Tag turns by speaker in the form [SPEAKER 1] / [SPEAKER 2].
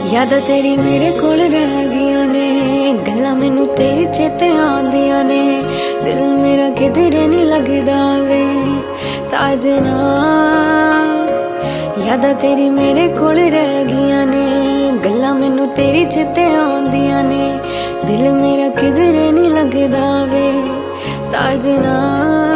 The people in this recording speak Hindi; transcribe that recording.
[SPEAKER 1] यादां तेरी मेरे कोल रह गईयां ने, गल्लां मैनू तेरे चेते आंदियां ने। दिल मेरा किधरे नहीं लगदा वे साजना, यादां तेरी मेरे कोल रह गईयां ने, गल्लां मैनू तेरे चेते आंदियां ने। दिल मेरा किधरे नहीं लगदा वे साजना।